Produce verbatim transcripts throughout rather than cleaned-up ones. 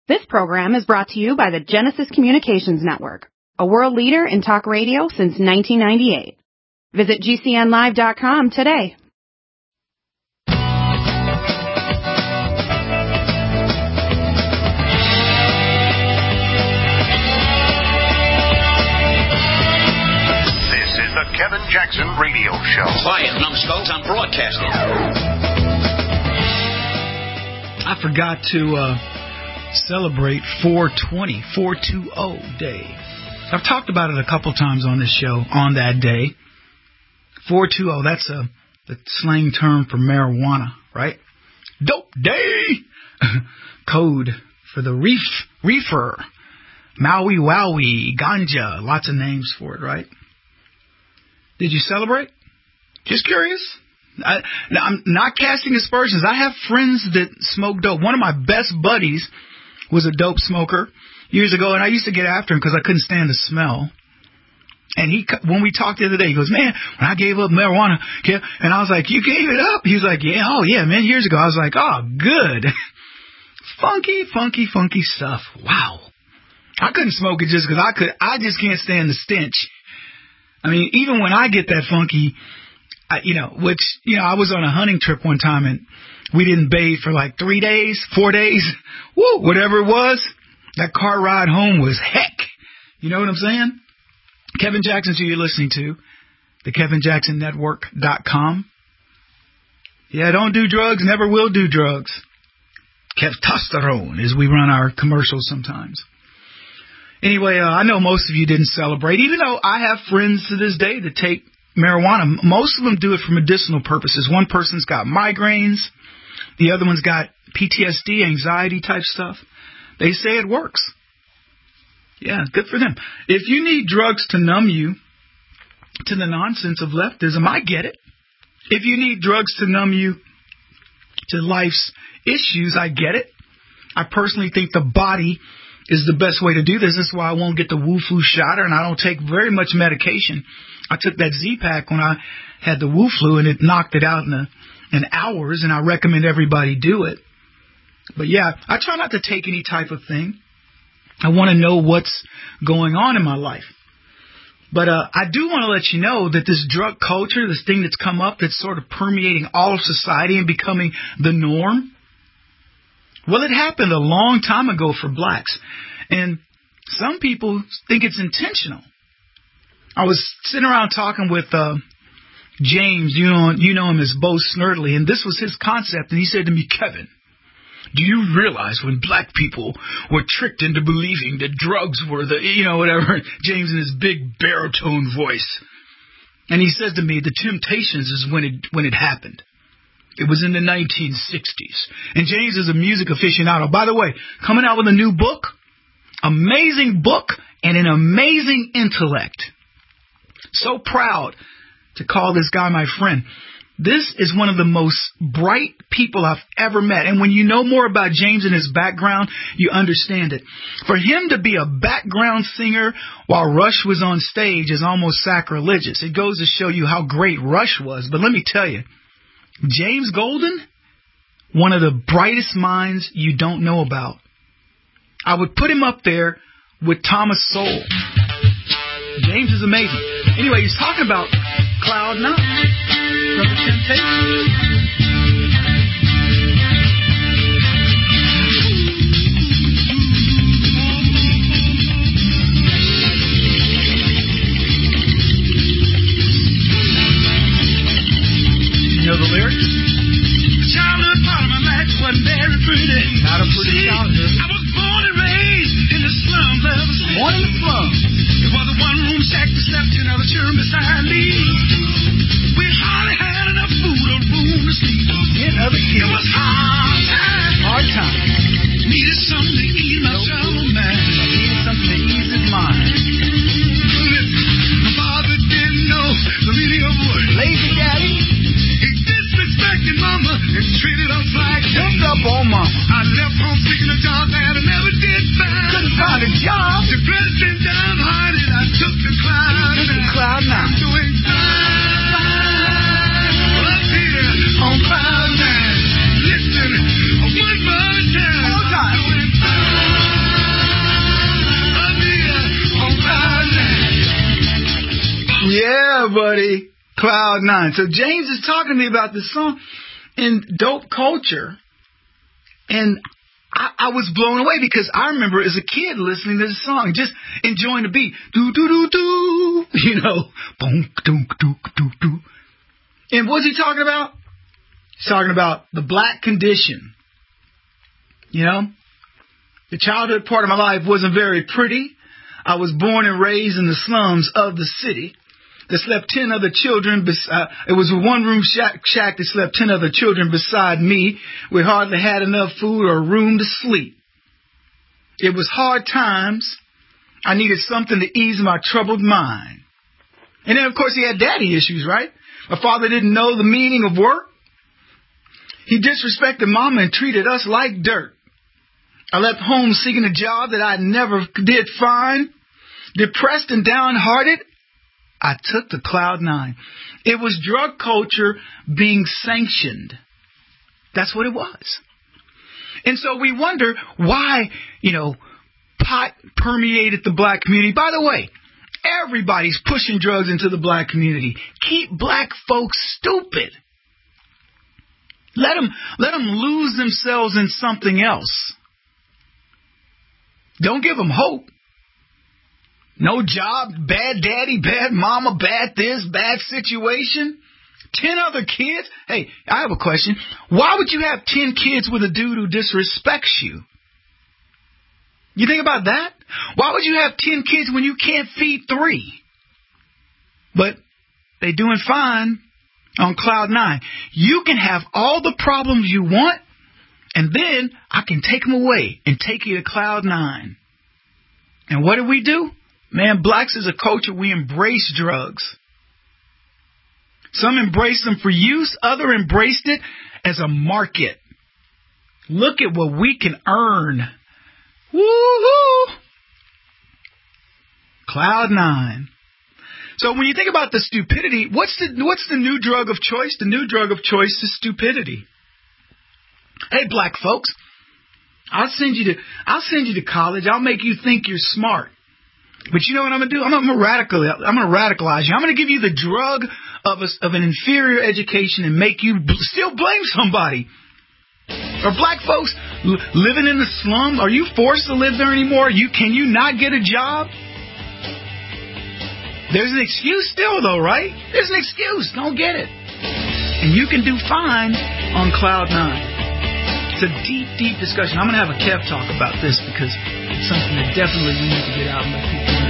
This program is brought to you by the Genesis Communications Network, a world leader in talk radio since nineteen ninety-eight. Visit G C N live dot com today. This is the Kevin Jackson Radio Show. Quiet, numbskulls, I'm broadcasting. I forgot to uh, celebrate four twenty, four twenty Day. I've talked about it a couple times on this show on that day. four twenty, that's a the slang term for marijuana, right? Dope day! Code for the reef, reefer. Maui Wowie, ganja, lots of names for it, right? Did you celebrate? Just curious. I, now, I'm not casting aspersions. I have friends that smoke dope. One of my best buddies was a dope smoker years ago, and I used to get after him because I couldn't stand the smell. And he, when we talked the other day, he goes, man, when I gave up marijuana, and I was like, you gave it up? He was like, yeah, oh yeah, man, years ago. I was like, oh, good. funky, funky, funky stuff. Wow. I couldn't smoke it just because I could. I just can't stand the stench. I mean, even when I get that funky, I, you know, which, you know, I was on a hunting trip one time and we didn't bathe for like three days, four days, woo, whatever it was. That car ride home was heck. You know what I'm saying? Kevin Jackson's who you're listening to. The Kevin Jackson Network dot com. Yeah, don't do drugs, never will do drugs. Kevtosterone, as we run our commercials sometimes. Anyway, uh, I know most of you didn't celebrate, even though I have friends to this day that take marijuana. Most of them do it for medicinal purposes. One person's got migraines. The other one's got P T S D, anxiety type stuff. They say it works. Yeah, good for them. If you need drugs to numb you to the nonsense of leftism, I get it. If you need drugs to numb you to life's issues, I get it. I personally think the body is the best way to do this. That's why I won't get the Wu-Flu shot, and I don't take very much medication. I took that Z-Pack when I had the Wu-Flu, and it knocked it out in, a, in hours, and I recommend everybody do it. But, yeah, I try not to take any type of thing. I want to know what's going on in my life. But uh, I do want to let you know that this drug culture, this thing that's come up that's sort of permeating all of society and becoming the norm, well, it happened a long time ago for blacks. And some people think it's intentional. I was sitting around talking with uh, James, you know, you know him as Bo Snerdley, and this was his concept. And he said to me, Kevin, do you realize when black people were tricked into believing that drugs were the, you know, whatever, James in his big baritone voice. And he says to me, the Temptations is when it when it happened. It was in the nineteen sixties. And James is a music aficionado. By the way, coming out with a new book, amazing book, and an amazing intellect. So proud to call this guy my friend. This is one of the most bright people I've ever met. And when you know more about James and his background, you understand it. For him to be a background singer while Rush was on stage is almost sacrilegious. It goes to show you how great Rush was. But let me tell you, James Golden, one of the brightest minds you don't know about. I would put him up there with Thomas Sowell. James is amazing. Anyway, he's talking about Cloud Nine from the Temptations. You know the lyrics? The childhood part of my life wasn't very pretty. Not a pretty childhood. I was born and raised in the slums of a city. Born in the slums. It was a one-room shack that slept in another churn beside me. We hardly had enough food or room to sleep. Cloud Nine. So James is talking to me about this song in Dope Culture, and I, I was blown away because I remember as a kid listening to the song, just enjoying the beat. Do, do, do, do. You know. Boom, do, do, do, do. And what's he talking about? He's talking about the black condition. You know? The childhood part of my life wasn't very pretty. I was born and raised in the slums of the city. There slept ten other children. Bes- uh, it was a one-room shack, shack that slept ten other children beside me. We hardly had enough food or room to sleep. It was hard times. I needed something to ease my troubled mind. And then, of course, he had daddy issues, right? My father didn't know the meaning of work. He disrespected Mama and treated us like dirt. I left home seeking a job that I never did find. Depressed and downhearted, I took to Cloud Nine. It was drug culture being sanctioned. That's what it was. And so we wonder why, you know, pot permeated the black community. By the way, everybody's pushing drugs into the black community. Keep black folks stupid. Let them, let them lose themselves in something else. Don't give them hope. No job, bad daddy, bad mama, bad this, bad situation. Ten other kids? Hey, I have a question. Why would you have ten kids with a dude who disrespects you? You think about that? Why would you have ten kids when you can't feed three? But they doing fine on Cloud Nine. You can have all the problems you want, and then I can take them away and take you to Cloud Nine. And what do we do? Man, blacks as a culture, we embrace drugs. Some embrace them for use. Others embraced it as a market. Look at what we can earn. Woo-hoo! Cloud Nine. So when you think about the stupidity, what's the what's the new drug of choice? The new drug of choice is stupidity. Hey, black folks, I'll send you to I'll send you to college. I'll make you think you're smart. But you know what I'm gonna do? I'm gonna radical. I'm gonna radicalize you. I'm gonna give you the drug of a, of an inferior education and make you b- still blame somebody. Are black folks l- living in the slum? Are you forced to live there anymore? You can you not get a job? There's an excuse still, though, right? There's an excuse. Don't get it. And you can do fine on Cloud Nine. It's a deep, deep discussion. I'm going to have a Kev talk about this because it's something that definitely we need to get out and let people know.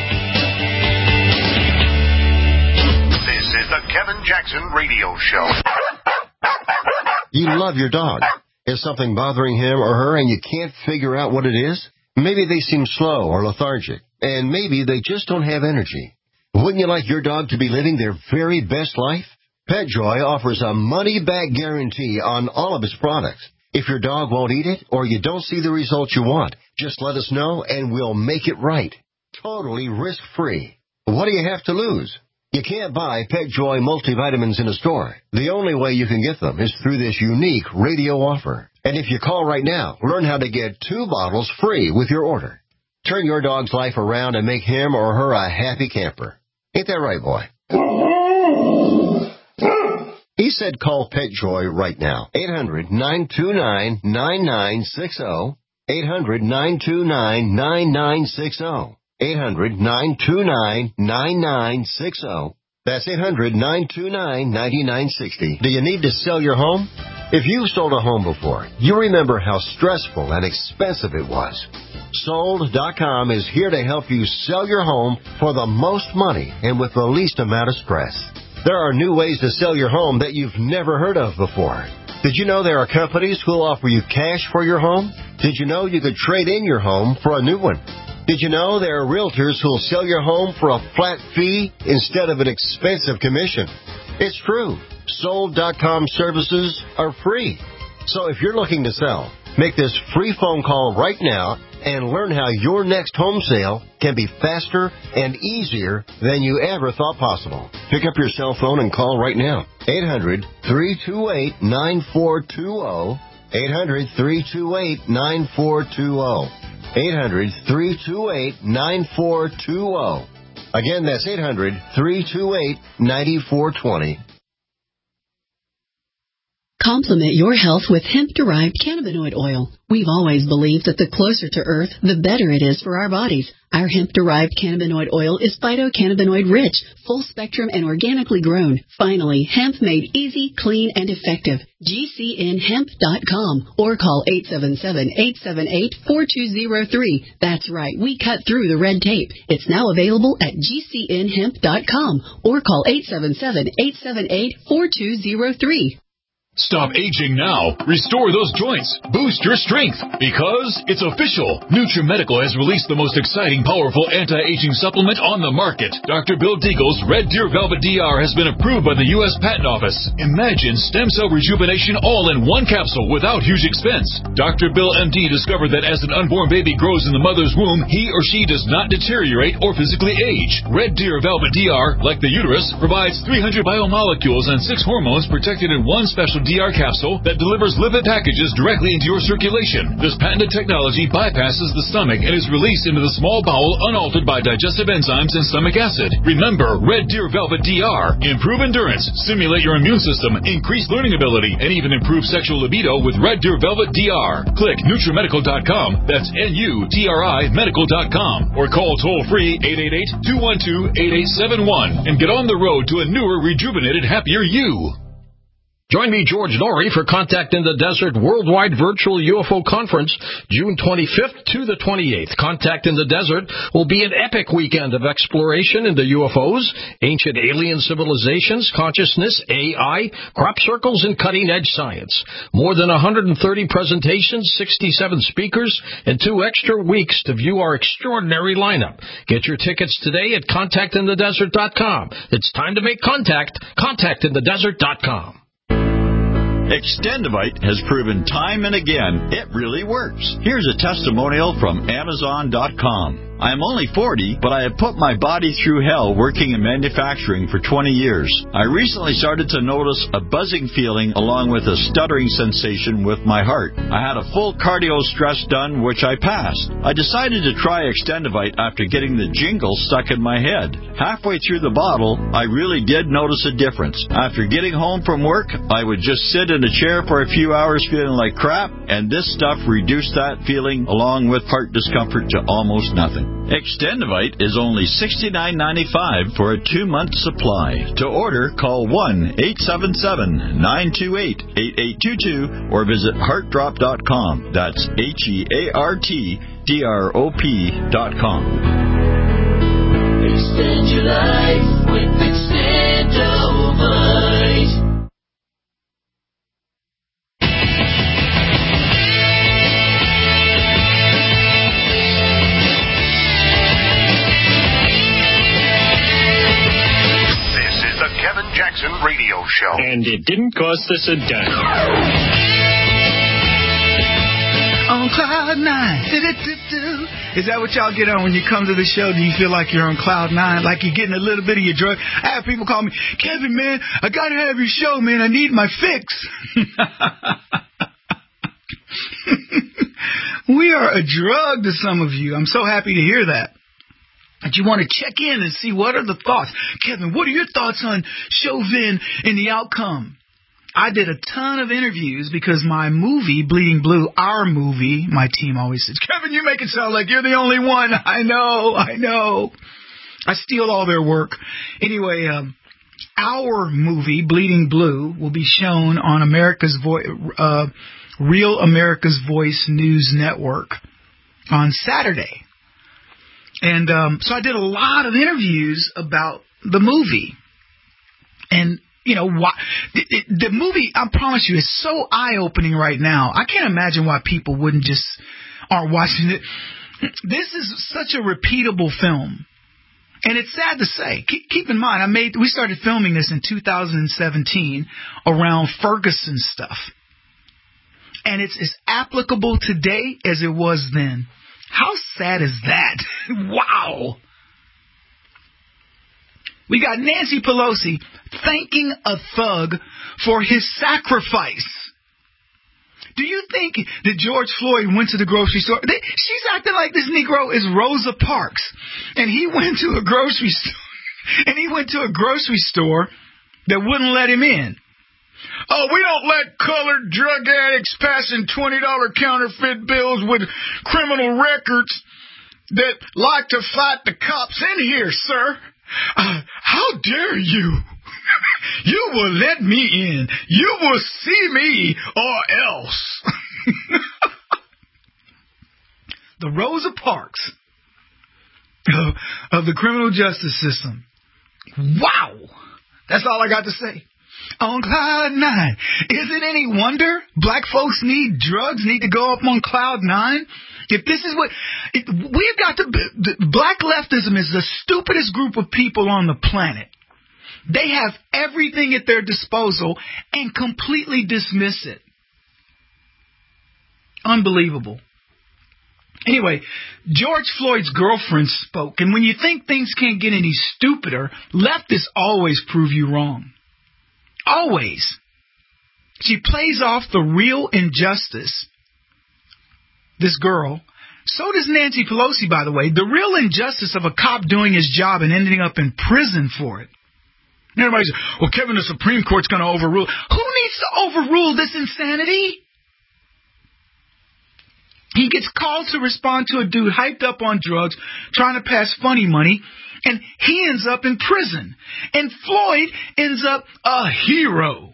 This is the Kevin Jackson Radio Show. You love your dog. Is something bothering him or her and you can't figure out what it is? Maybe they seem slow or lethargic, and maybe they just don't have energy. Wouldn't you like your dog to be living their very best life? PetJoy offers a money-back guarantee on all of its products. If your dog won't eat it or you don't see the results you want, just let us know and we'll make it right. Totally risk-free. What do you have to lose? You can't buy PetJoy multivitamins in a store. The only way you can get them is through this unique radio offer. And if you call right now, learn how to get two bottles free with your order. Turn your dog's life around and make him or her a happy camper. Ain't that right, boy? He said call PetJoy right now. eight hundred, nine two nine, nine nine six zero. eight hundred, nine two nine, nine nine six zero. eight hundred, nine two nine, nine nine six zero. That's eight hundred, nine two nine, nine nine six zero. Do you need to sell your home? If you've sold a home before, you remember how stressful and expensive it was. Sold dot com is here to help you sell your home for the most money and with the least amount of stress. There are new ways to sell your home that you've never heard of before. Did you know there are companies who will offer you cash for your home? Did you know you could trade in your home for a new one? Did you know there are realtors who will sell your home for a flat fee instead of an expensive commission? It's true. Sold dot com services are free. So if you're looking to sell, make this free phone call right now and learn how your next home sale can be faster and easier than you ever thought possible. Pick up your cell phone and call right now. eight hundred, three two eight, nine four two zero. eight hundred, three two eight, nine four two zero. eight hundred, three two eight, nine four two zero. Again, that's eight hundred, three two eight, nine four two zero. Complement your health with hemp-derived cannabinoid oil. We've always believed that the closer to Earth, the better it is for our bodies. Our hemp-derived cannabinoid oil is phytocannabinoid-rich, full-spectrum, and organically grown. Finally, hemp made easy, clean, and effective. G C N hemp dot com or call eight seven seven, eight seven eight, four two zero three. That's right, we cut through the red tape. It's now available at G C N hemp dot com or call eight seven seven, eight seven eight, four two zero three. Stop aging now. Restore those joints. Boost your strength. Because it's official. NutriMedical has released the most exciting, powerful anti-aging supplement on the market. Doctor Bill Deagle's Red Deer Velvet D R has been approved by the U S Patent Office. Imagine stem cell rejuvenation all in one capsule without huge expense. Doctor Bill M D discovered that as an unborn baby grows in the mother's womb, he or she does not deteriorate or physically age. Red Deer Velvet D R, like the uterus, provides three hundred biomolecules and six hormones protected in one special D R capsule that delivers lipid packages directly into your circulation. This patented technology bypasses the stomach and is released into the small bowel unaltered by digestive enzymes and stomach acid. Remember, Red Deer Velvet D R. Improve endurance, stimulate your immune system, increase learning ability, and even improve sexual libido with Red Deer Velvet D R. Click NutriMedical dot com. That's N U T R I medical dot com. Or call toll-free eight eight eight, two one two, eight eight seven one and get on the road to a newer, rejuvenated, happier you. Join me, George Norrie, for Contact in the Desert Worldwide Virtual U F O Conference, June twenty-fifth to the twenty-eighth. Contact in the Desert will be an epic weekend of exploration into U F Os, ancient alien civilizations, consciousness, A I, crop circles, and cutting-edge science. More than one hundred thirty presentations, sixty-seven speakers, and two extra weeks to view our extraordinary lineup. Get your tickets today at contact in the desert dot com. It's time to make contact. contact in the desert dot com. Extendivite has proven time and again it really works. Here's a testimonial from Amazon dot com. I am only forty, but I have put my body through hell working in manufacturing for twenty years. I recently started to notice a buzzing feeling along with a stuttering sensation with my heart. I had a full cardio stress done, which I passed. I decided to try Extendivite after getting the jingle stuck in my head. Halfway through the bottle, I really did notice a difference. After getting home from work, I would just sit in a chair for a few hours feeling like crap, and this stuff reduced that feeling along with heart discomfort to almost nothing. Extendivite is only sixty-nine ninety-five for a two-month supply. To order, call one eight seven seven, nine two eight, eight eight two two or visit heart drop dot com. That's H E A R T D R O P dot com. Extend your life with Extendivite. Kevin Jackson Radio Show. And it didn't cost us a dime. On cloud nine. Is that what y'all get on when you come to the show? Do you feel like you're on cloud nine? Like you're getting a little bit of your drug? I have people call me, Kevin, man, I got to have your show, man. I need my fix. We are a drug to some of you. I'm so happy to hear that. But you want to check in and see what are the thoughts. Kevin, what are your thoughts on Chauvin and the outcome? I did a ton of interviews because my movie, Bleeding Blue, our movie, my team always says, Kevin, you make it sound like you're the only one. I know, I know. I steal all their work. Anyway, um, our movie, Bleeding Blue, will be shown on America's Voice, uh, Real America's Voice News Network on Saturday. And um, so I did a lot of interviews about the movie. And, you know, why, the, the movie, I promise you, is so eye-opening right now. I can't imagine why people wouldn't just aren't watching it. This is such a repeatable film. And it's sad to say. Keep, keep in mind, I made we started filming this in two thousand seventeen around Ferguson stuff. And it's as applicable today as it was then. How sad is that? Wow. We got Nancy Pelosi thanking a thug for his sacrifice. Do you think that George Floyd went to the grocery store? They, she's acting like this Negro is Rosa Parks. And he went to a grocery store. And he went to a grocery store that wouldn't let him in. Oh, we don't let colored drug addicts passing twenty dollar counterfeit bills with criminal records that like to fight the cops in here, sir. Uh, how dare you? You will let me in. You will see me or else. The Rosa Parks of, of the criminal justice system. Wow. That's all I got to say. On cloud nine. Is it any wonder black folks need drugs, need to go up on cloud nine? If this is what, it, we've got to, the, black leftism is the stupidest group of people on the planet. They have everything at their disposal and completely dismiss it. Unbelievable. Anyway, George Floyd's girlfriend spoke, and when you think things can't get any stupider, leftists always prove you wrong. Always. She plays off the real injustice. This girl. So does Nancy Pelosi, by the way. The real injustice of a cop doing his job and ending up in prison for it. And everybody says, well, Kevin, the Supreme Court's going to overrule. Who needs to overrule this insanity? He gets called to respond to a dude hyped up on drugs, trying to pass funny money, and he ends up in prison. And Floyd ends up a hero.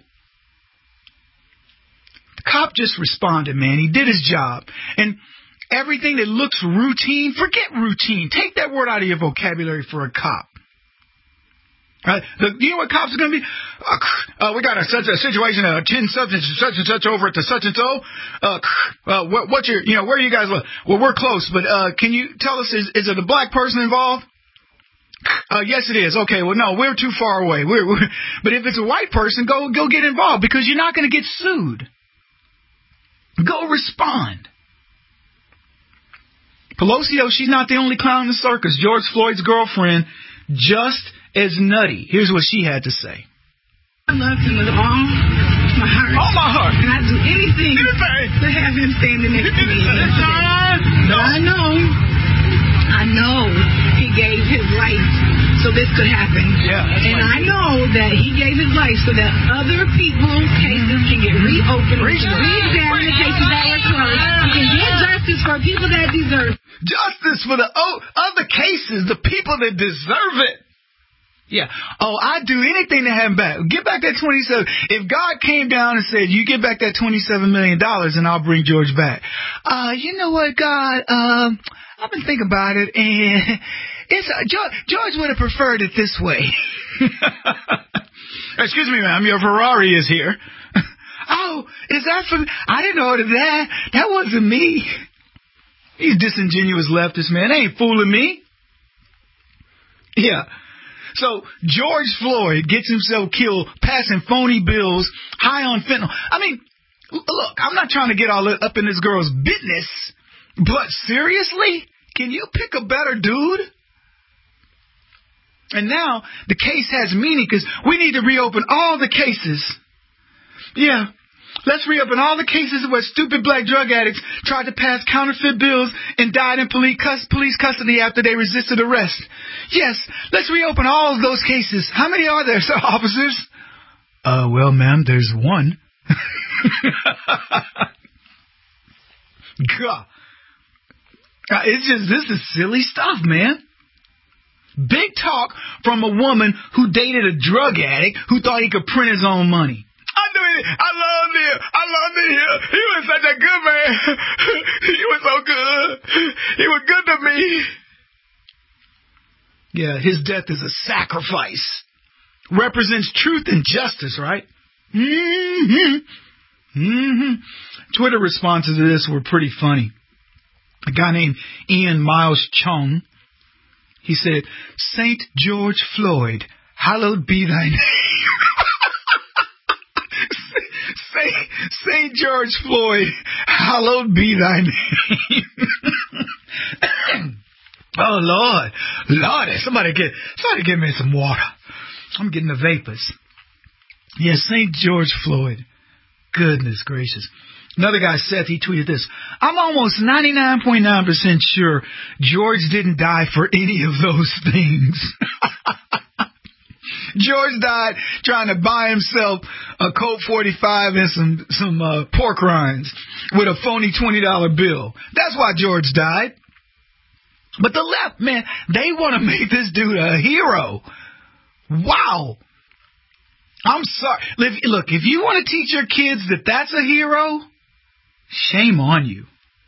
The cop just responded, man. He did his job. And everything that looks routine, forget routine. Take that word out of your vocabulary for a cop. Uh, the, you know what cops are going to be? Uh, uh, we got a, such a situation, uh, ten such and such and such over at the such and so. Uh, uh, what, what's your, you know, where are you guys? Well, we're close, but uh, can you tell us, is, is it a black person involved? Uh, yes, it is. Okay, well, no, we're too far away. We're, we're, but if it's a white person, go go get involved because you're not going to get sued. Go respond. Pelosi, though, she's not the only clown in the circus. George Floyd's girlfriend just as nutty. Here's what she had to say. I love him with all my heart. All my heart. And I'd do anything, anything. to have him standing next to me. But I know, I know he gave his life so this could happen. Yeah, and right. I know that he gave his life so that other people's cases can get reopened, we can re-examine the cases that were closed, we can get justice for people that deserve it. Justice for the oh, other cases, the people that deserve it. Yeah. Oh, I'd do anything to have him back. Get back that twenty-seven. If God came down and said, you get back that twenty-seven million dollars and I'll bring George back. Uh, you know what, God? Um, I've been thinking about it and it's, uh, George, George would have preferred it this way. Excuse me, ma'am. Your Ferrari is here. Oh, is that for, I didn't order that. That wasn't me. These disingenuous leftists, man. They ain't fooling me. Yeah. So George Floyd gets himself killed passing phony bills, high on fentanyl. I mean, look, I'm not trying to get all up in this girl's business, but seriously, can you pick a better dude? And now the case has meaning because we need to reopen all the cases. Yeah. Let's reopen all the cases where stupid black drug addicts tried to pass counterfeit bills and died in police custody after they resisted arrest. Yes, let's reopen all of those cases. How many are there, sir, officers? Uh, well, ma'am, there's one. God. It's just, this is silly stuff, man. Big talk from a woman who dated a drug addict who thought he could print his own money. I knew it. I loved him. I loved him. He was such a good man. He was so good. He was good to me. Yeah, his death is a sacrifice. Represents truth and justice, right? Mm-hmm. Mm-hmm. Twitter responses to this were pretty funny. A guy named Ian Miles Chung, he said, Saint George Floyd, hallowed be thy name. Saint George Floyd, hallowed be thy name. Oh, Lord. Lord, somebody get, somebody give me some water. I'm getting the vapors. Yeah, Saint George Floyd. Goodness gracious. Another guy, Seth, he tweeted this. I'm almost ninety-nine point nine percent sure George didn't die for any of those things. George died trying to buy himself a Colt forty-five and some, some uh, pork rinds with a phony twenty dollar bill. That's why George died. But the left, man, they want to make this dude a hero. Wow. I'm sorry. Look, if you want to teach your kids that that's a hero, shame on you.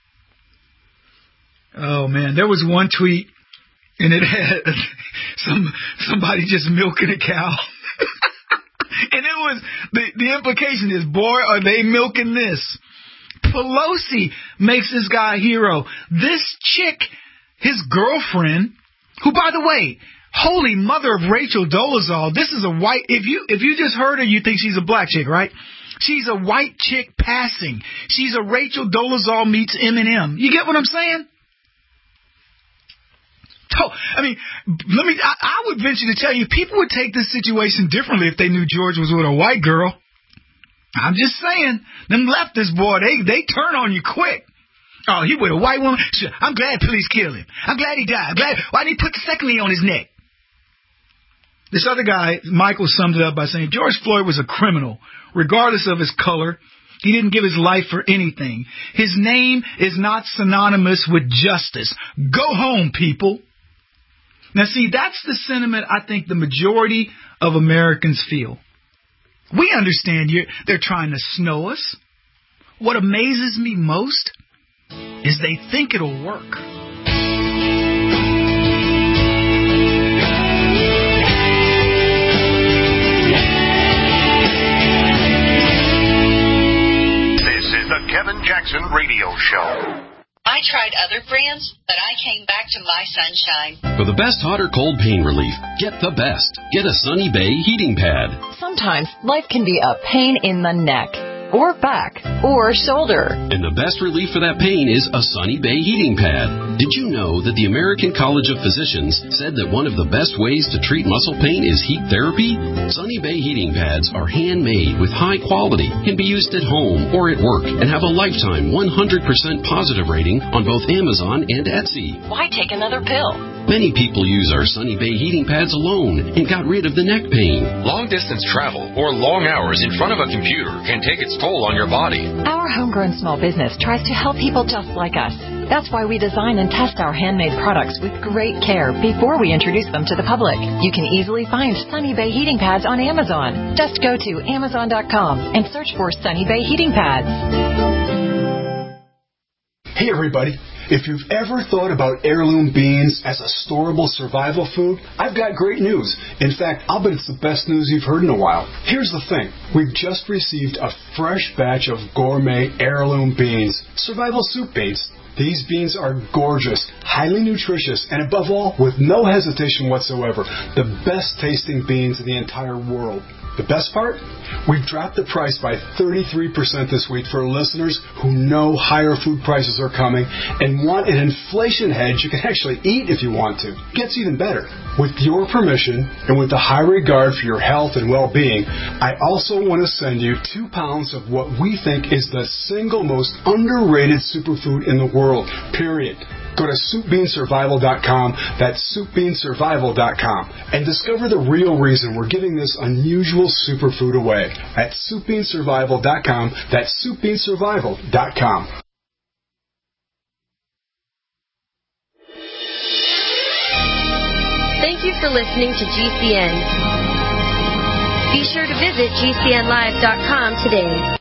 Oh, man, there was one tweet, and it had some somebody just milking a cow. And it was, the, the implication is, boy, are they milking this. Pelosi makes this guy a hero. This chick, his girlfriend, who, by the way, holy mother of Rachel Dolezal, this is a white, if you if you just heard her, you think she's a black chick, right? She's a white chick passing. She's a Rachel Dolezal meets Eminem. You get what I'm saying? So, I mean, let me, I, I would venture to tell you, people would take this situation differently if they knew George was with a white girl. I'm just saying, them leftists, boy, they, they turn on you quick. Oh, he with a white woman? Sure, I'm glad police killed him. I'm glad he died. I'm glad, why didn't he put the second on his neck? This other guy, Michael, summed it up by saying, George Floyd was a criminal, regardless of his color. He didn't give his life for anything. His name is not synonymous with justice. Go home, people. Now, see, that's the sentiment I think the majority of Americans feel. We understand you're, they're trying to snow us. What amazes me most is they think it'll work. This is the Kevin Jackson Radio Show. I tried other brands, but I came back to My Sunshine. For the best hot or cold pain relief, get the best. Get a Sunny Bay heating pad. Sometimes life can be a pain in the neck, or back, or shoulder. And the best relief for that pain is a Sunny Bay heating pad. Did you know that the American College of Physicians said that one of the best ways to treat muscle pain is heat therapy? Sunny Bay heating pads are handmade with high quality, can be used at home or at work, and have a lifetime one hundred percent positive rating on both Amazon and Etsy. Why take another pill? Many people use our Sunny Bay heating pads alone and got rid of the neck pain. Long-distance travel or long hours in front of a computer can take its toll on your body. Our homegrown small business tries to help people just like us. That's why we design and test our handmade products with great care before we introduce them to the public. You can easily find Sunny Bay heating pads on Amazon. Just go to amazon dot com and search for Sunny Bay heating pads. Hey everybody, if you've ever thought about heirloom beans as a storable survival food, I've got great news. In fact, I'll bet it's the best news you've heard in a while. Here's the thing. We've just received a fresh batch of gourmet heirloom beans, survival soup beans. These beans are gorgeous, highly nutritious, and above all, with no hesitation whatsoever, the best tasting beans in the entire world. The best part? We've dropped the price by thirty-three percent this week for listeners who know higher food prices are coming and want an inflation hedge you can actually eat if you want to. Gets even better. With your permission and with the high regard for your health and well-being, I also want to send you two pounds of what we think is the single most underrated superfood in the world, period. Go to soup bean survival dot com, that's soup bean survival dot com, and discover the real reason we're giving this unusual superfood away at soup bean survival dot com, that's soup bean survival dot com. Thank you for listening to G C N. Be sure to visit G C N live dot com today.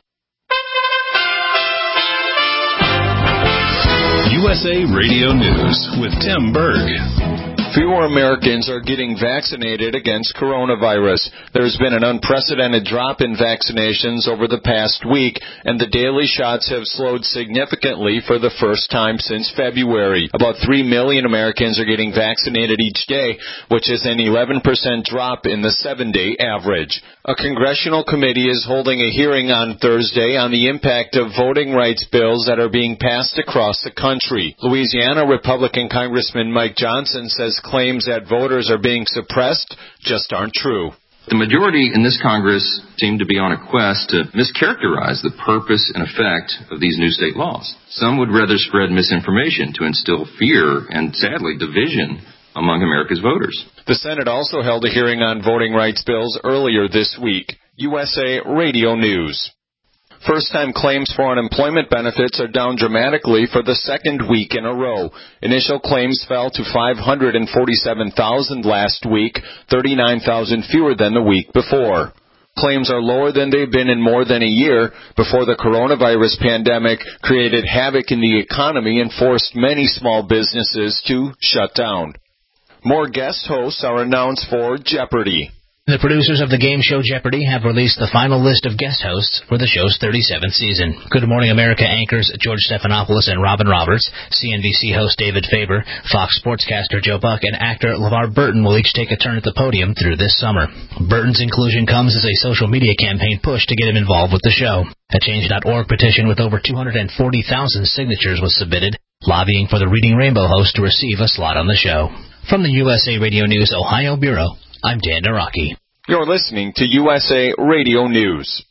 U S A Radio News with Tim Berg. Fewer Americans are getting vaccinated against coronavirus. There's been an unprecedented drop in vaccinations over the past week, and the daily shots have slowed significantly for the first time since February. About three million Americans are getting vaccinated each day, which is an eleven percent drop in the seven-day average. A congressional committee is holding a hearing on Thursday on the impact of voting rights bills that are being passed across the country. Louisiana Republican Congressman Mike Johnson says claims that voters are being suppressed just aren't true. The majority in this Congress seem to be on a quest to mischaracterize the purpose and effect of these new state laws. Some would rather spread misinformation to instill fear and, sadly, division among America's voters. The Senate also held a hearing on voting rights bills earlier this week. U S A Radio News. First-time claims for unemployment benefits are down dramatically for the second week in a row. Initial claims fell to five hundred forty-seven thousand last week, thirty-nine thousand fewer than the week before. Claims are lower than they've been in more than a year before the coronavirus pandemic created havoc in the economy and forced many small businesses to shut down. More guest hosts are announced for Jeopardy! The producers of the game show Jeopardy! Have released the final list of guest hosts for the show's thirty-seventh season. Good Morning America anchors George Stephanopoulos and Robin Roberts, C N B C host David Faber, Fox sportscaster Joe Buck, and actor LeVar Burton will each take a turn at the podium through this summer. Burton's inclusion comes as a social media campaign push to get him involved with the show. A Change dot org petition with over two hundred forty thousand signatures was submitted, lobbying for the Reading Rainbow host to receive a slot on the show. From the U S A Radio News Ohio Bureau, I'm Dan Naraki. You're listening to U S A Radio News.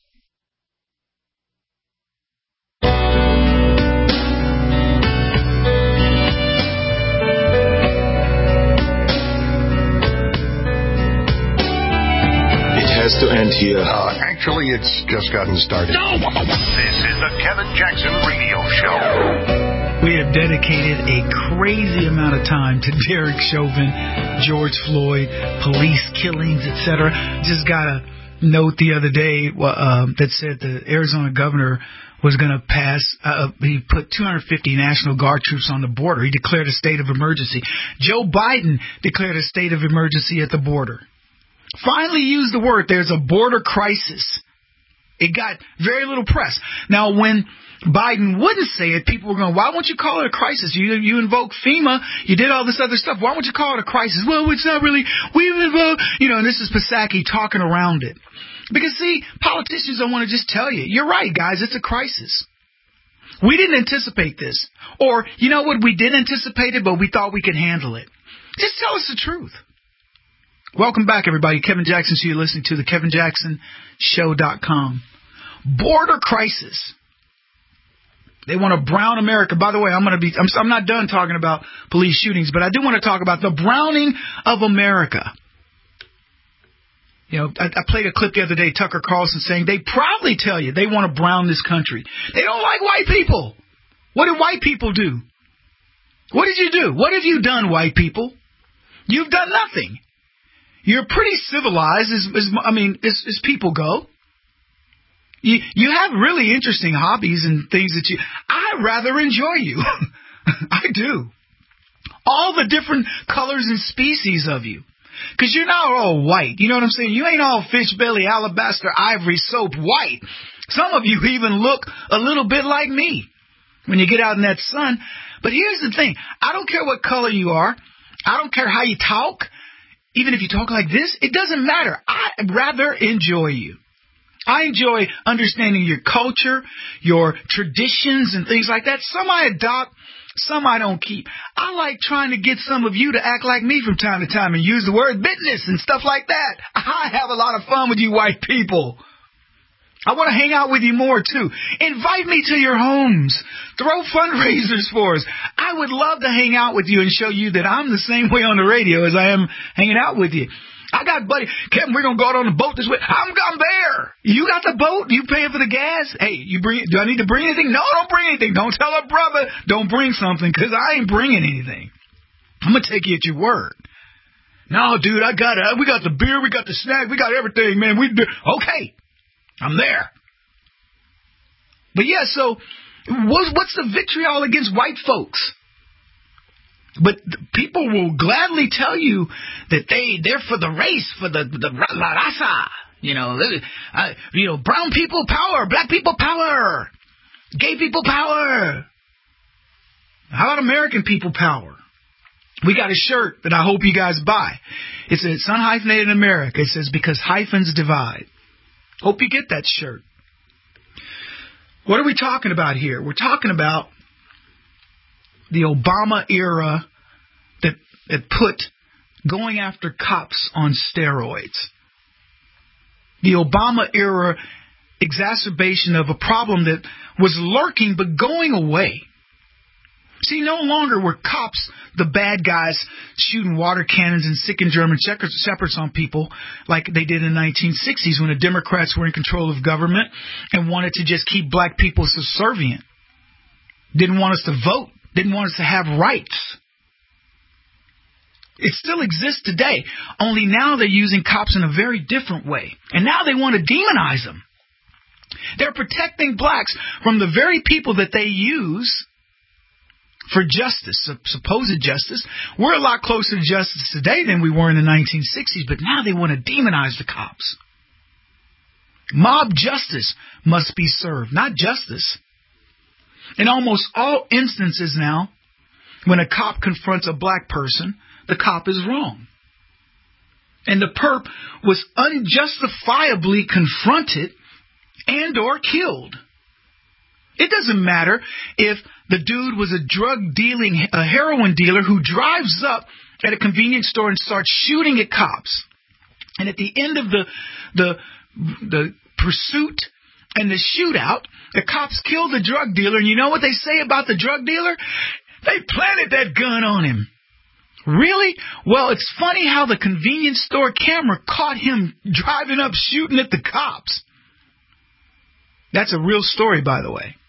It has to end here. Uh, actually, it's just gotten started. No! This is the Kevin Jackson Radio Show. We have dedicated a crazy amount of time to Derek Chauvin, George Floyd, police killings, et cetera. Just got a note the other day uh, that said the Arizona governor was going to pass, uh, he put two hundred fifty National Guard troops on the border. He declared a state of emergency. Joe Biden declared a state of emergency at the border. Finally used the word, there's a border crisis. It got very little press. Now, when Biden wouldn't say it, people were going, why won't you call it a crisis? You you invoked FEMA, you did all this other stuff. Why won't you call it a crisis? Well, it's not really, we've invoked, you know, and this is Psaki talking around it. Because, see, politicians don't want to just tell you, you're right, guys, it's a crisis. We didn't anticipate this. Or, you know what, we did anticipate it, but we thought we could handle it. Just tell us the truth. Welcome back, everybody. Kevin Jackson, so you're listening to the Kevin Jackson Show dot com. Border crisis. They want to brown America. By the way, I'm going to be, I'm, I'm not done talking about police shootings, but I do want to talk about the browning of America. You know, I, I played a clip the other day, Tucker Carlson saying they proudly tell you they want to brown this country. They don't like white people. What did white people do? What did you do? What have you done, white people? You've done nothing. You're pretty civilized, as, as I mean, as, as people go. You you have really interesting hobbies and things that you... I rather enjoy you. I do. All the different colors and species of you. Because you're not all white. You know what I'm saying? You ain't all fish belly, alabaster, ivory, soap white. Some of you even look a little bit like me when you get out in that sun. But here's the thing. I don't care what color you are. I don't care how you talk. Even if you talk like this, it doesn't matter. I'd rather enjoy you. I enjoy understanding your culture, your traditions, and things like that. Some I adopt, some I don't keep. I like trying to get some of you to act like me from time to time and use the word business and stuff like that. I have a lot of fun with you white people. I want to hang out with you more, too. Invite me to your homes. Throw fundraisers for us. I would love to hang out with you and show you that I'm the same way on the radio as I am hanging out with you. I got buddy, Kevin, we're going to go out on the boat this way. I'm, I'm there. You got the boat? You paying for the gas? Hey, you bring? Do I need to bring anything? No, don't bring anything. Don't tell a brother. Don't bring something because I ain't bringing anything. I'm going to take you at your word. No, dude, I got it. We got the beer. We got the snack. We got everything, man. We do. Okay. I'm there. But, yeah, so what's, what's the vitriol against white folks? But people will gladly tell you that they, they're for the race, for the, the la raza. You know, uh, you know, brown people power, black people power, gay people power. How about American people power? We got a shirt that I hope you guys buy. It says, Unhyphenated America. It says, because hyphens divide. Hope you get that shirt. What are we talking about here? We're talking about the Obama era that that put going after cops on steroids. The Obama-era exacerbation of a problem that was lurking but going away. See, no longer were cops the bad guys shooting water cannons and sicking German shepherds on people like they did in the nineteen sixties when the Democrats were in control of government and wanted to just keep black people subservient. Didn't want us to vote. Didn't want us to have rights. It still exists today, only now they're using cops in a very different way. And now they want to demonize them. They're protecting blacks from the very people that they use for justice, supposed justice. We're a lot closer to justice today than we were in the nineteen sixties, but now they want to demonize the cops. Mob justice must be served, not justice. In almost all instances now, when a cop confronts a black person, the cop is wrong. And the perp was unjustifiably confronted and or killed. It doesn't matter if the dude was a drug dealing, a heroin dealer who drives up at a convenience store and starts shooting at cops. And at the end of the the the pursuit and the shootout, the cops kill the drug dealer. And you know what they say about the drug dealer? They planted that gun on him. Really? Well, it's funny how the convenience store camera caught him driving up shooting at the cops. That's a real story, by the way.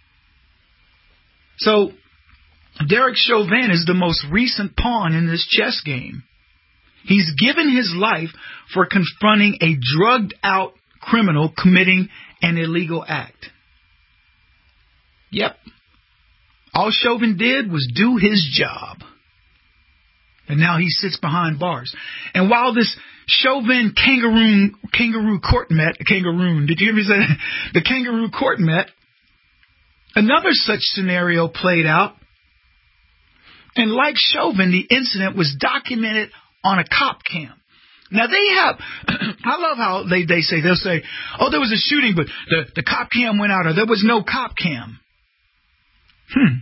So, Derek Chauvin is the most recent pawn in this chess game. He's given his life for confronting a drugged-out criminal committing an illegal act. Yep. All Chauvin did was do his job. And now he sits behind bars. And while this Chauvin kangaroo kangaroo court met, kangaroo, did you hear me say that? The kangaroo court met, another such scenario played out. And like Chauvin, the incident was documented on a cop cam. Now they have, I love how they, they say, they'll say, oh, there was a shooting, but the, the cop cam went out, or there was no cop cam. Hmm.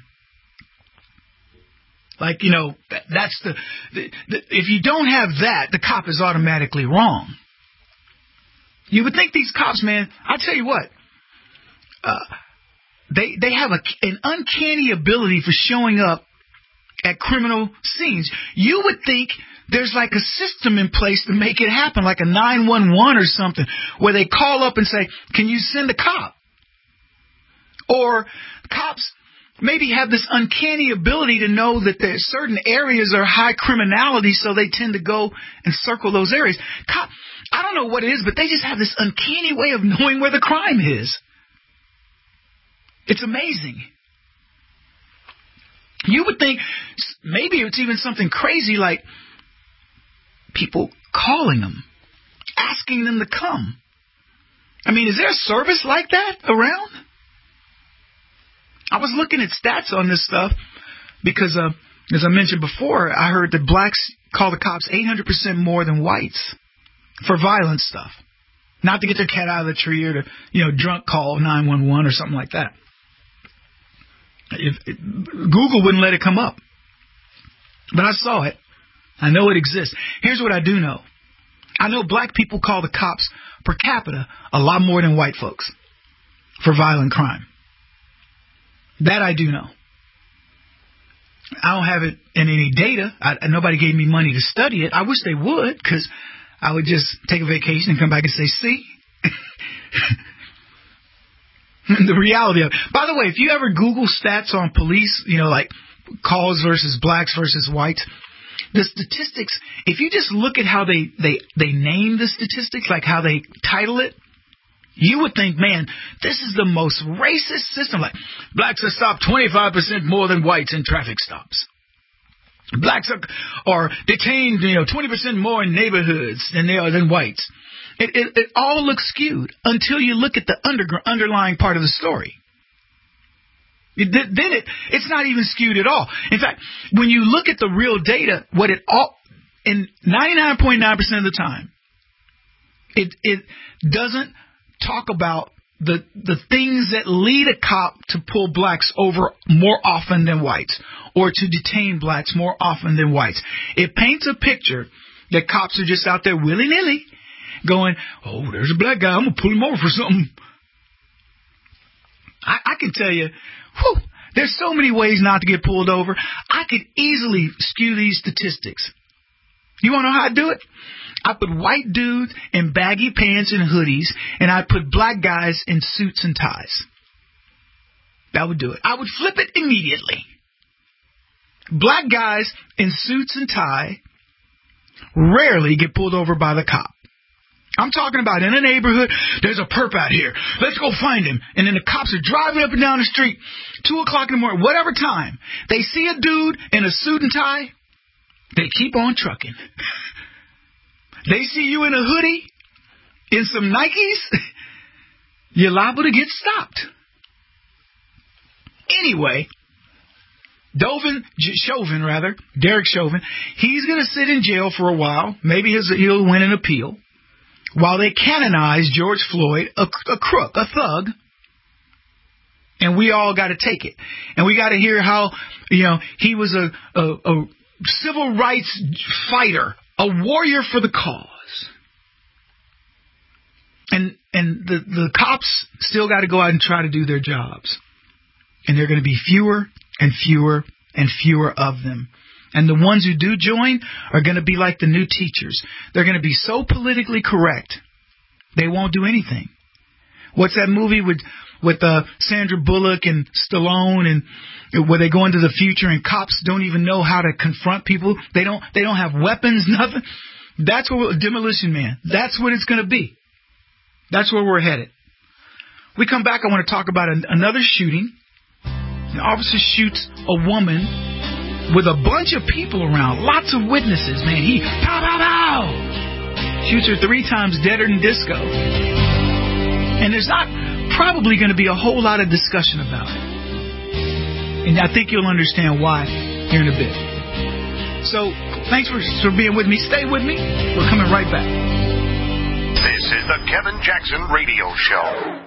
Like, you know, that, that's the, the, the, if you don't have that, the cop is automatically wrong. You would think these cops, man, I'll tell you what, uh, they, they have a, an uncanny ability for showing up at criminal scenes. You would think there's like a system in place to make it happen, like a nine one one or something, where they call up and say, can you send a cop? Or cops maybe have this uncanny ability to know that there certain areas are high criminality, so they tend to go and circle those areas. Cop, I don't know what it is, but they just have this uncanny way of knowing where the crime is. It's amazing. You would think maybe it's even something crazy like people calling them, asking them to come. I mean, is there a service like that around? I was looking at stats on this stuff because, uh, as I mentioned before, I heard that blacks call the cops eight hundred percent more than whites for violent stuff. Not to get their cat out of the tree or to, you know, drunk call nine one one or something like that. If, if, Google wouldn't let it come up. But I saw it. I know it exists. Here's what I do know. I know black people call the cops per capita a lot more than white folks for violent crime. That I do know. I don't have it in any data. I, nobody gave me money to study it. I wish they would, because I would just take a vacation and come back and say, see? The reality of it. By the way, if you ever Google stats on police, you know, like calls versus blacks versus whites, the statistics, if you just look at how they, they, they name the statistics, like how they title it, you would think, man, this is the most racist system. Like, blacks are stopped twenty-five percent more than whites in traffic stops. Blacks are, are detained, you know, twenty percent more in neighborhoods than they are than whites. It, it, it all looks skewed until you look at the under, underlying part of the story. It, then it, it's not even skewed at all. In fact, when you look at the real data, what it all, in ninety-nine point nine percent of the time, it it doesn't talk about the the things that lead a cop to pull blacks over more often than whites, or to detain blacks more often than whites. It paints a picture that cops are just out there willy-nilly, going, oh, there's a black guy. I'm going to pull him over for something. I, I can tell you, whew, there's so many ways not to get pulled over. I could easily skew these statistics. You want to know how I do it? I put white dudes in baggy pants and hoodies, and I put black guys in suits and ties. That would do it. I would flip it immediately. Black guys in suits and tie rarely get pulled over by the cop. I'm talking about in a neighborhood, there's a perp out here. Let's go find him. And then the cops are driving up and down the street, two o'clock in the morning, whatever time. They see a dude in a suit and tie, they keep on trucking. They see you in a hoodie, in some Nikes, you're liable to get stopped. Anyway, Dovin, Chauvin, rather, Derek Chauvin, he's going to sit in jail for a while. Maybe his, he'll win an appeal. While they canonize George Floyd, a, a crook, a thug, and we all got to take it. And we got to hear how, you know, he was a, a, a civil rights fighter, a warrior for the cause. And and the, the cops still got to go out and try to do their jobs. And there are going to be fewer and fewer and fewer of them. And the ones who do join are going to be like the new teachers. They're going to be so politically correct, they won't do anything. What's that movie with with uh, Sandra Bullock and Stallone, and where they go into the future and cops don't even know how to confront people? They don't. They don't have weapons, nothing. That's what Demolition Man. That's what it's going to be. That's where we're headed. We come back. I want to talk about an, another shooting. An officer shoots a woman with a bunch of people around, lots of witnesses, man. He, pow, pow, pow, shoots her three times deader than disco. And there's not probably going to be a whole lot of discussion about it. And I think you'll understand why here in a bit. So, thanks for, for being with me. Stay with me. We're coming right back. This is the Kevin Jackson Radio Show.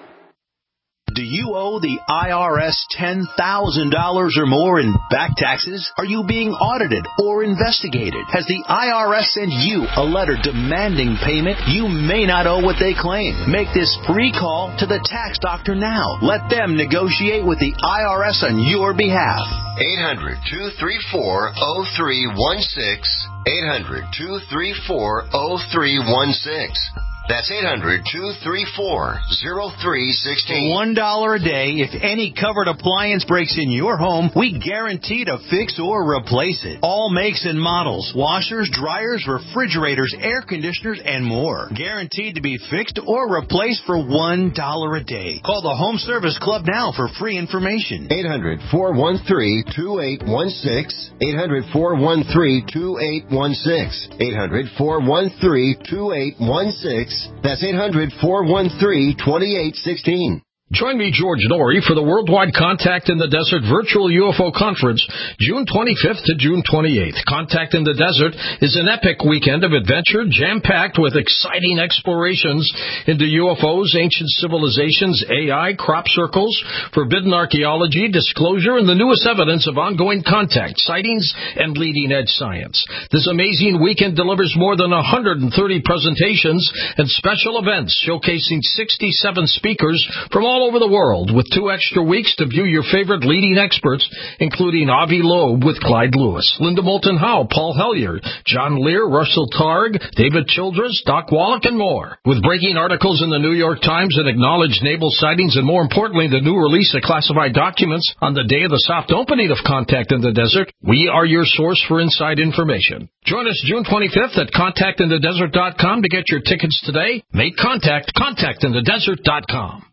Do you owe the I R S ten thousand dollars or more in back taxes? Are you being audited or investigated? Has the I R S sent you a letter demanding payment? You may not owe what they claim. Make this free call to the tax doctor now. Let them negotiate with the I R S on your behalf. eight hundred, two three four, oh three one six. eight hundred, two three four, oh three one six. That's eight hundred, two three four, oh three one six. one dollar a day, if any covered appliance breaks in your home, we guarantee to fix or replace it. All makes and models, washers, dryers, refrigerators, air conditioners, and more. Guaranteed to be fixed or replaced for one dollar a day. Call the Home Service Club now for free information. eight hundred, four one three, two eight one six. eight hundred, four one three, two eight one six. eight hundred, four one three, two eight one six. That's eight hundred, four one three, two eight one six. Join me, George Norrie, for the Worldwide Contact in the Desert Virtual U F O Conference, June twenty-fifth to June twenty-eighth. Contact in the Desert is an epic weekend of adventure, jam-packed with exciting explorations into U F Os, ancient civilizations, A I, crop circles, forbidden archaeology, disclosure, and the newest evidence of ongoing contact, sightings, and leading-edge science. This amazing weekend delivers more than one hundred thirty presentations and special events showcasing sixty-seven speakers from all over the world, with two extra weeks to view your favorite leading experts, including Avi Loeb with Clyde Lewis, Linda Moulton Howe, Paul Hellyer, John Lear, Russell Targ, David Childress, Doc Wallach, and more. With breaking articles in the New York Times and acknowledged naval sightings, and more importantly, the new release of classified documents on the day of the soft opening of Contact in the Desert, we are your source for inside information. Join us June twenty-fifth at contact in the desert dot com to get your tickets today. Make contact, contact in the desert dot com.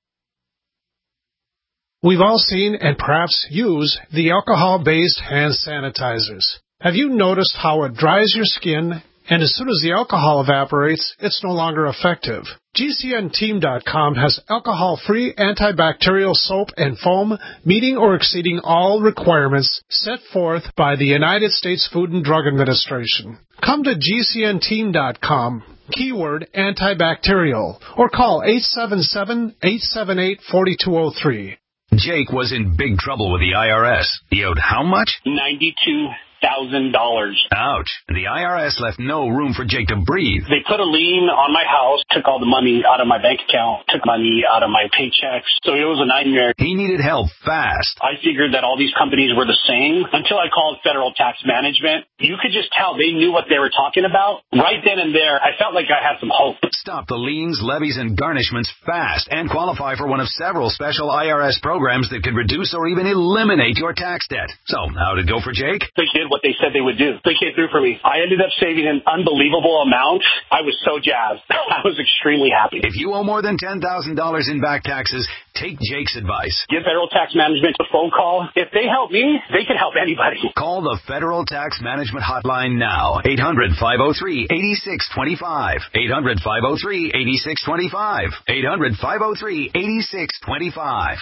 We've all seen and perhaps use the alcohol-based hand sanitizers. Have you noticed how it dries your skin, and as soon as the alcohol evaporates, it's no longer effective? G C N team dot com has alcohol-free antibacterial soap and foam meeting or exceeding all requirements set forth by the United States Food and Drug Administration. Come to G C N team dot com, keyword antibacterial, or call eight seven seven, eight seven eight, four two zero three. Jake was in big trouble with the I R S. He owed how much? ninety-two thousand dollars. Ouch. The I R S left no room for Jake to breathe. They put a lien on my house, took all the money out of my bank account, took money out of my paychecks. So it was a nightmare. He needed help fast. I figured that all these companies were the same until I called Federal Tax Management. You could just tell they knew what they were talking about. Right then and there, I felt like I had some hope. Stop the liens, levies, and garnishments fast and qualify for one of several special I R S programs that could reduce or even eliminate your tax debt. So, how'd it go for Jake? They did what they said they would do. They came through for me. I ended up saving an unbelievable amount. I was so jazzed. I was extremely happy. If you owe more than ten thousand dollars in back taxes, take Jake's advice. Give Federal Tax Management a phone call. If they help me, they can help anybody. Call the Federal Tax Management Hotline now. eight hundred, five oh three, eight six two five. eight hundred, five oh three, eight six two five. eight hundred, five oh three, eight six two five.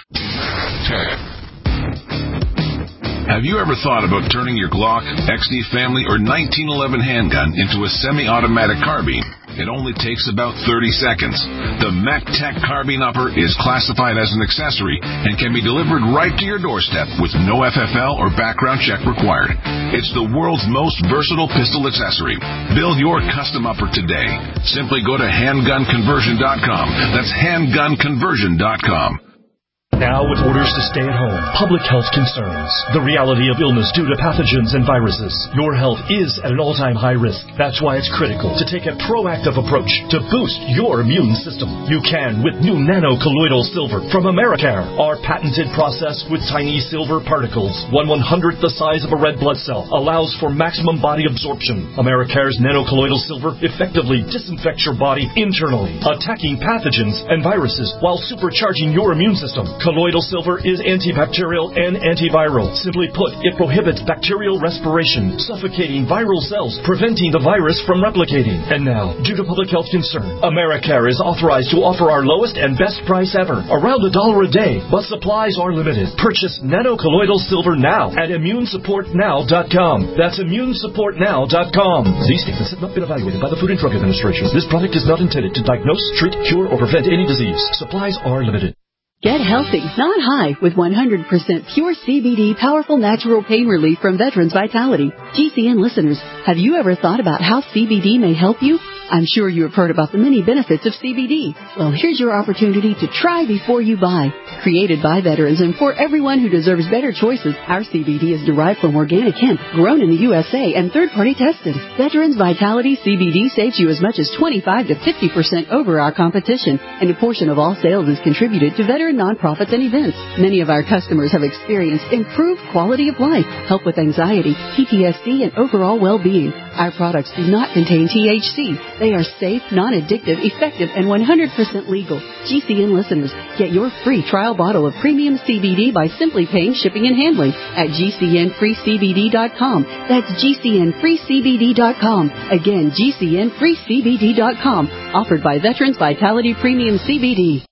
Have you ever thought about turning your Glock, X D Family, or nineteen eleven handgun into a semi-automatic carbine? It only takes about thirty seconds. The MacTac Carbine Upper is classified as an accessory and can be delivered right to your doorstep with no F F L or background check required. It's the world's most versatile pistol accessory. Build your custom upper today. Simply go to handgun conversion dot com. That's handgun conversion dot com. Now with orders to stay at home, public health concerns, the reality of illness due to pathogens and viruses, your health is at an all-time high risk. That's why it's critical to take a proactive approach to boost your immune system. You can with new nano-colloidal silver from Americare. Our patented process with tiny silver particles, one one-hundredth the size of a red blood cell, allows for maximum body absorption. Americare's nano-colloidal silver effectively disinfects your body internally, attacking pathogens and viruses while supercharging your immune system. Colloidal silver is antibacterial and antiviral. Simply put, it prohibits bacterial respiration, suffocating viral cells, preventing the virus from replicating. And now, due to public health concern, Americare is authorized to offer our lowest and best price ever, around a dollar a day, but supplies are limited. Purchase nano-colloidal silver now at immune support now dot com. That's immune support now dot com. These statements have not been evaluated by the Food and Drug Administration. This product is not intended to diagnose, treat, cure, or prevent any disease. Supplies are limited. Get healthy, not high, with one hundred percent pure C B D powerful natural pain relief from Veterans Vitality. G C N listeners, have you ever thought about how C B D may help you? I'm sure you have heard about the many benefits of C B D. Well, here's your opportunity to try before you buy. Created by veterans and for everyone who deserves better choices, our C B D is derived from organic hemp, grown in the U S A and third-party tested. Veterans Vitality C B D saves you as much as twenty-five to fifty percent over our competition, and a portion of all sales is contributed to veteran nonprofits and events. Many of our customers have experienced improved quality of life, help with anxiety, P T S D, and overall well-being. Our products do not contain T H C. They are safe, non-addictive, effective, and one hundred percent legal. G C N listeners, get your free trial bottle of premium C B D by simply paying shipping and handling at G C N free C B D dot com. That's G C N free C B D dot com. Again, G C N free C B D dot com. Offered by Veterans Vitality Premium C B D.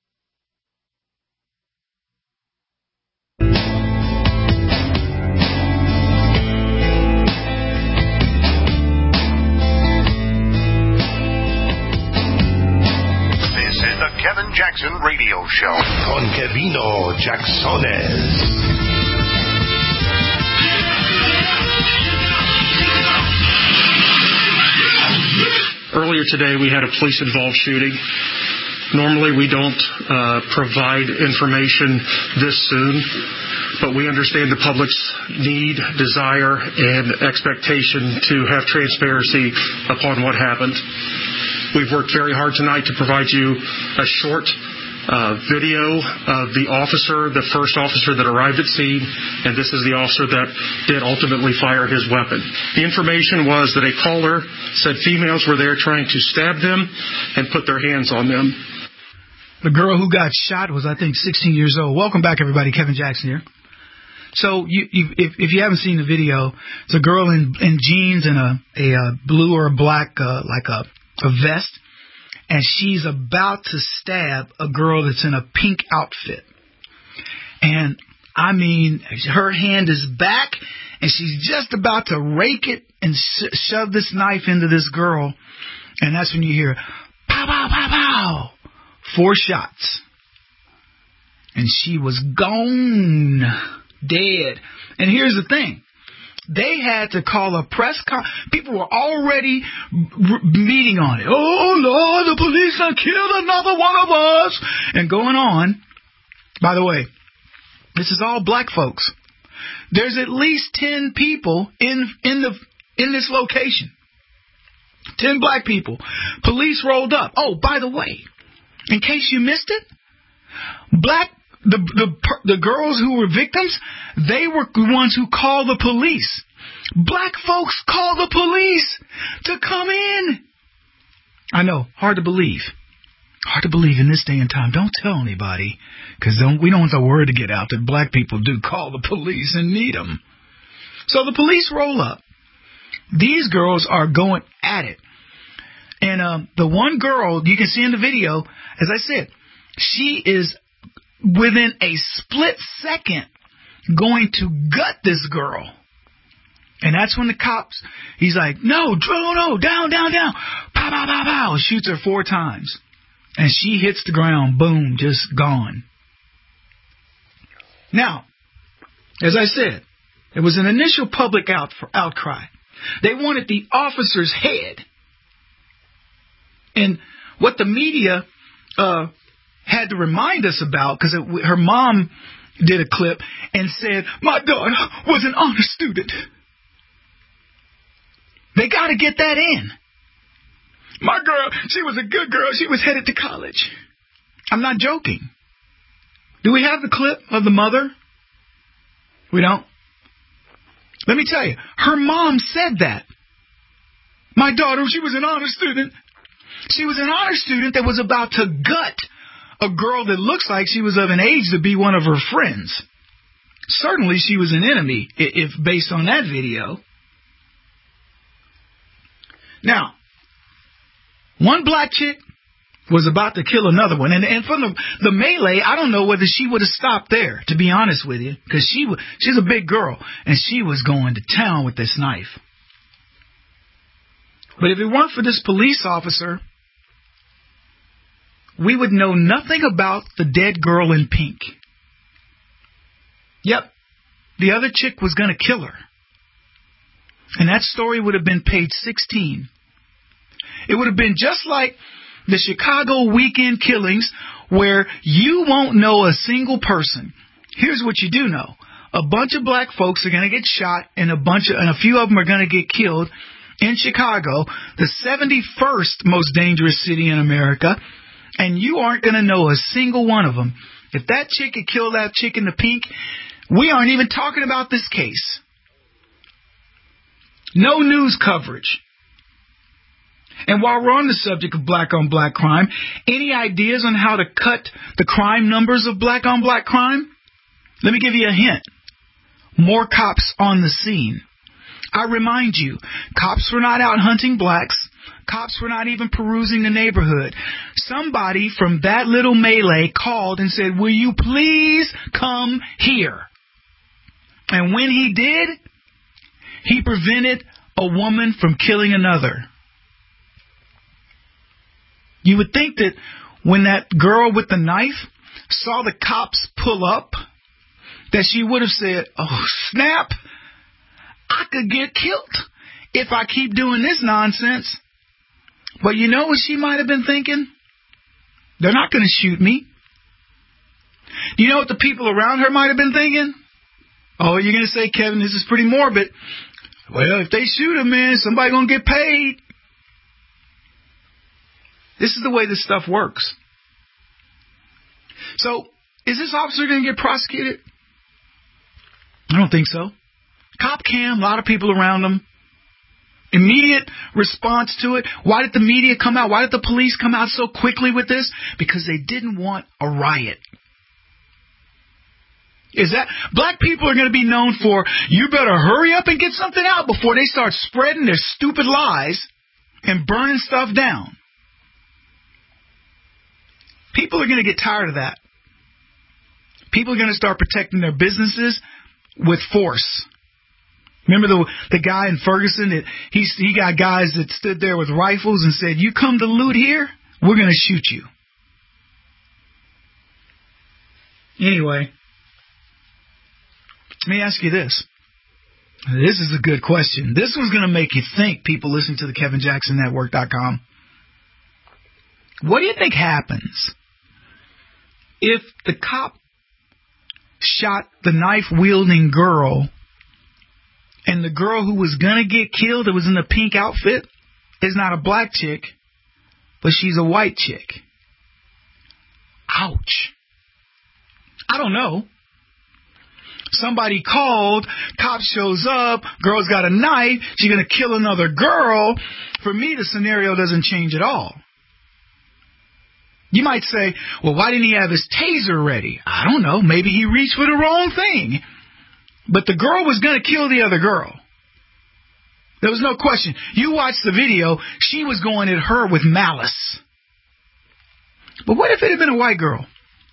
Kevin Jackson Radio Show. Con Kevino Jacksones. Earlier today, we had a police-involved shooting. Normally, we don't uh, provide information this soon, but we understand the public's need, desire, and expectation to have transparency upon what happened. We've worked very hard tonight to provide you a short uh, video of the officer, the first officer that arrived at scene, and this is the officer that did ultimately fire his weapon. The information was that a caller said females were there trying to stab them and put their hands on them. The girl who got shot was, I think, sixteen years old. Welcome back, everybody. Kevin Jackson here. So you, you, if, if you haven't seen the video, it's a girl in, in jeans and a, a, a blue or a black, uh, like a a vest, and she's about to stab a girl that's in a pink outfit. And, I mean, her hand is back, and she's just about to rake it and sh- shove this knife into this girl, and that's when you hear, pow, pow, pow, pow, four shots. And she was gone, dead. And here's the thing. They had to call a press con. People were already r- meeting on it. Oh, Lord, the police have killed another one of us. And going on. By the way, this is all black folks. There's at least ten people in in the in this location. Ten black people. Police rolled up. Oh, by the way, in case you missed it, black the the the girls who were victims, they were the ones who called the police. Black folks called the police to come in. I know, hard to believe. Hard to believe in this day and time. Don't tell anybody, because we don't want the word to get out that black people do call the police and need them. So the police roll up. These girls are going at it. And um, the one girl, you can see in the video, as I said, she is within a split second going to gut this girl. And that's when the cops, he's like, no, no, no, down, down, down. Pow, pow, pow, pow. Shoots her four times. And she hits the ground. Boom, just gone. Now, as I said, it was an initial public out outcry. They wanted the officer's head. And what the media uh, had to remind us about, because her mom did a clip and said, my daughter was an honor student. They got to get that in. My girl, she was a good girl. She was headed to college. I'm not joking. Do we have the clip of the mother? We don't. Let me tell you, her mom said that. My daughter, she was an honor student. She was an honor student that was about to gut a girl that looks like she was of an age to be one of her friends. Certainly she was an enemy, if based on that video. Now, one black chick was about to kill another one. And, and from the, the melee, I don't know whether she would have stopped there, to be honest with you, because she, she's a big girl, and she was going to town with this knife. But if it weren't for this police officer, we would know nothing about the dead girl in pink. Yep, the other chick was going to kill her. And that story would have been page sixteen. It would have been just like the Chicago weekend killings, where you won't know a single person. Here's what you do know. A bunch of black folks are going to get shot, and a bunch of, and a few of them are going to get killed in Chicago, the seventy-first most dangerous city in America, and you aren't going to know a single one of them. If that chick had killed that chick in the pink, we aren't even talking about this case. No news coverage. And while we're on the subject of black-on-black crime, any ideas on how to cut the crime numbers of black-on-black crime? Let me give you a hint. More cops on the scene. I remind you, cops were not out hunting blacks. Cops were not even perusing the neighborhood. Somebody from that little melee called and said, will you please come here? And when he did, he prevented a woman from killing another. You would think that when that girl with the knife saw the cops pull up, that she would have said, oh, snap, I could get killed if I keep doing this nonsense. But you know what she might have been thinking? They're not going to shoot me. You know what the people around her might have been thinking? Oh, you're going to say, Kevin, this is pretty morbid. Well, if they shoot him, man, somebody going to get paid. This is the way this stuff works. So, is this officer going to get prosecuted? I don't think so. Cop cam, a lot of people around him. Immediate response to it. Why did the media come out? Why did the police come out so quickly with this? Because they didn't want a riot. Is that black people are going to be known for, you better hurry up and get something out before they start spreading their stupid lies and burning stuff down. People are going to get tired of that. People are going to start protecting their businesses with force. Remember the the guy in Ferguson that he he got guys that stood there with rifles and said, "You come to loot here, we're going to shoot you." Anyway, let me ask you this: This is a good question. This one's going to make you think, people listening to the Kevin Jackson Network dot com. What do you think happens if the cop shot the knife-wielding girl and the girl who was going to get killed, that was in the pink outfit, is not a black chick, but she's a white chick? Ouch. I don't know. Somebody called, cop shows up, girl's got a knife, she's going to kill another girl. For me, the scenario doesn't change at all. You might say, well, why didn't he have his taser ready? I don't know. Maybe he reached for the wrong thing. But the girl was going to kill the other girl. There was no question. You watch the video, she was going at her with malice. But what if it had been a white girl?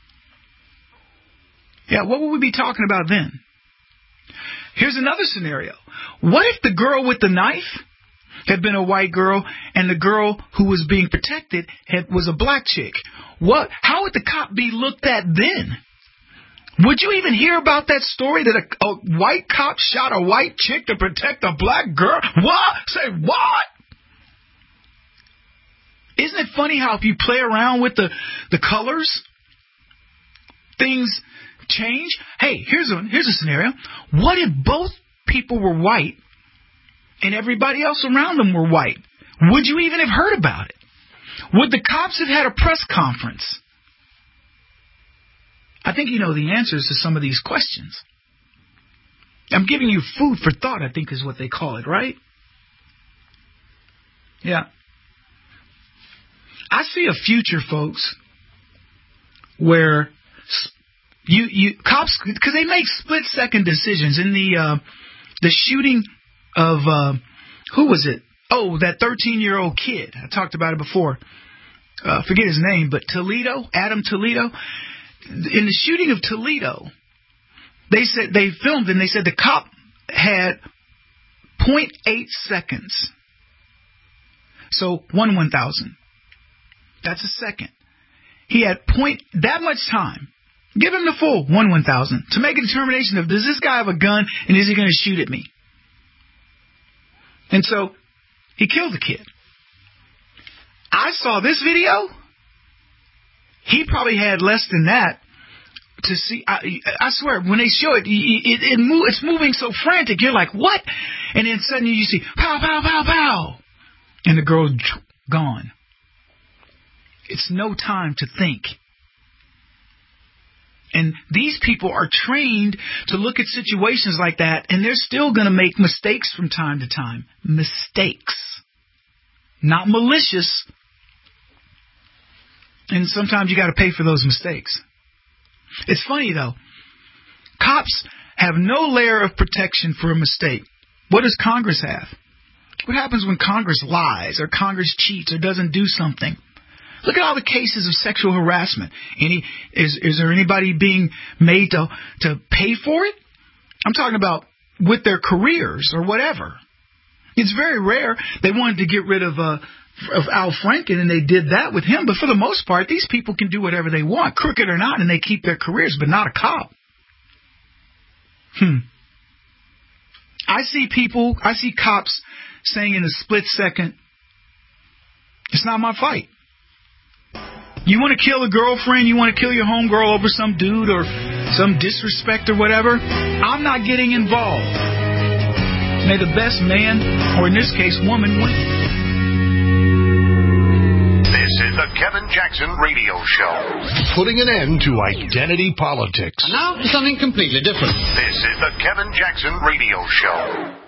Yeah, what would we be talking about then? Here's another scenario. What if the girl with the knife had been a white girl and the girl who was being protected had, was a black chick? What? How would the cop be looked at then? Would you even hear about that story that a, a white cop shot a white chick to protect a black girl? What? Say what? Isn't it funny how if you play around with the, the colors, things change? Hey, here's a here's a scenario. What if both people were white and everybody else around them were white? Would you even have heard about it? Would the cops have had a press conference? I think you know the answers to some of these questions. I'm giving you food for thought, I think is what they call it, right? Yeah. I see a future, folks, where you you cops, because they make split second decisions in the uh, the shooting of uh, who was it? Oh, that thirteen year old kid. I talked about it before. Uh, forget his name, but Toledo, Adam Toledo. In the shooting of Toledo, they said they filmed and they said the cop had zero point eight seconds. So one one thousand. That's a second. He had point that much time. Give him the full one one thousand to make a determination of, does this guy have a gun and is he going to shoot at me? And so he killed the kid. I saw this video. He probably had less than that to see. I, I swear, when they show it, it, it, it move, it's moving so frantic. You're like, what? And then suddenly you see, pow, pow, pow, pow. And the girl's gone. It's no time to think. And these people are trained to look at situations like that, and they're still going to make mistakes from time to time. Mistakes. Not malicious. And sometimes you got to pay for those mistakes. It's funny, though. Cops have no layer of protection for a mistake. What does Congress have? What happens when Congress lies or Congress cheats or doesn't do something? Look at all the cases of sexual harassment. Any is is there anybody being made to to pay for it? I'm talking about with their careers or whatever. It's very rare. They wanted to get rid of uh, of Al Franken, and they did that with him. But for the most part, these people can do whatever they want, crooked or not, and they keep their careers, but not a cop. Hmm. I see people, I see cops saying in a split second, it's not my fight. You want to kill a girlfriend, you want to kill your homegirl over some dude or some disrespect or whatever, I'm not getting involved. May the best man, or in this case, woman, win. This is the Kevin Jackson Radio Show. Putting an end to identity politics. And now for something completely different. This is the Kevin Jackson Radio Show.